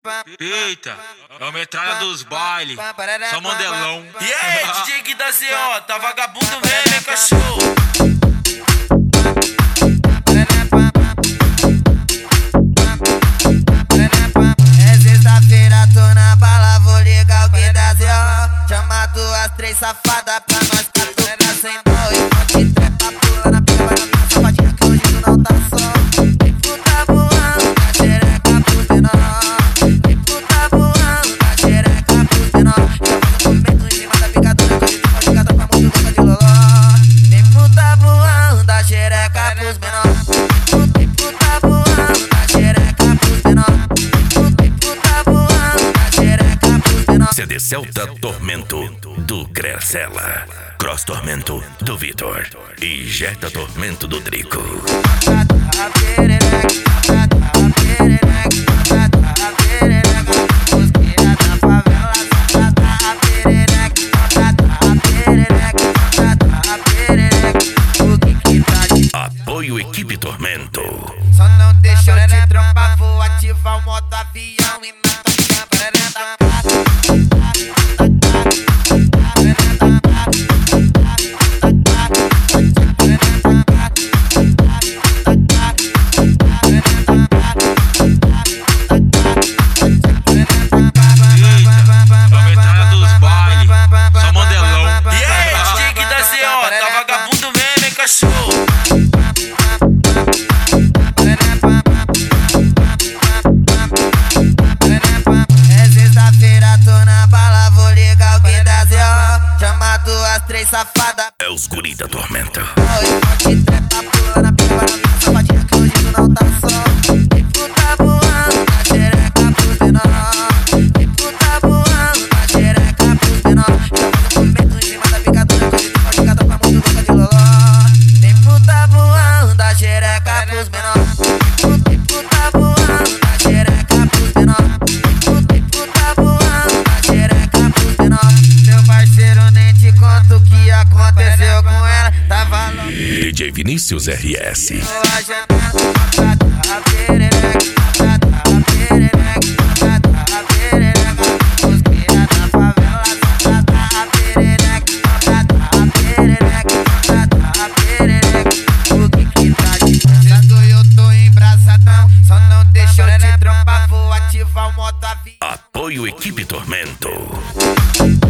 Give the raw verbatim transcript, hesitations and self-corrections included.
Eita, é o metralha dos bailes, só mandelão. E aí, D J Gui da Z O, tá vagabundo mesmo, hein, cachorro? É sexta-feira, tô na bala, vou ligar o Gui da Z O. Chama duas, três safadas pra nós catucar sem dó. E pode trepa, pula na pica, vai na minha safadinha que hoje tu não tá só. Tu tá voando na xereca pros menor. Tu tá voando na xereca pros menor. Eu vou comendo em cima da picadura, que hoje tu pode catar pra muito boca de loló. Tem puta voando da xereca pros menor. Tem puta voando da xereca pros menor. Tem puta voando da xereca pros menor. C D Celta Tormento do Gracela, Cross Tormento do Vitor e Jetta Tormento do Drico. Apoio Equipe Tormento. Só não deixa eu te trombar, vou ativar o modo avião e na tua câmera. É sexta-feira, tô na bala, vou ligar o Gui da Z O. Chama duas, três safadas. É os guri da Tormenta. Oi, pode trepa, pula na pica, vai na minha safadinha que hoje tu não tá só. Tu tá voando na xereca pros menor. Tu tá voando na xereca pros menor. Eu vou comendo em cima da picadura, que hoje tu pode catar pra muito boca de loló. Tem puta voando da xereca pros menor. Tem puta voando da xereca pros menor. Tem puta voando da xereca pros menor. Meu parceiro, nem te conto o que aconteceu com ela. Tava louco. D J Vinícius R S. Eu tô embrasadão, só não deixa eu te trombar, vou ativar o modo avião. Apoio Equipe Tormento.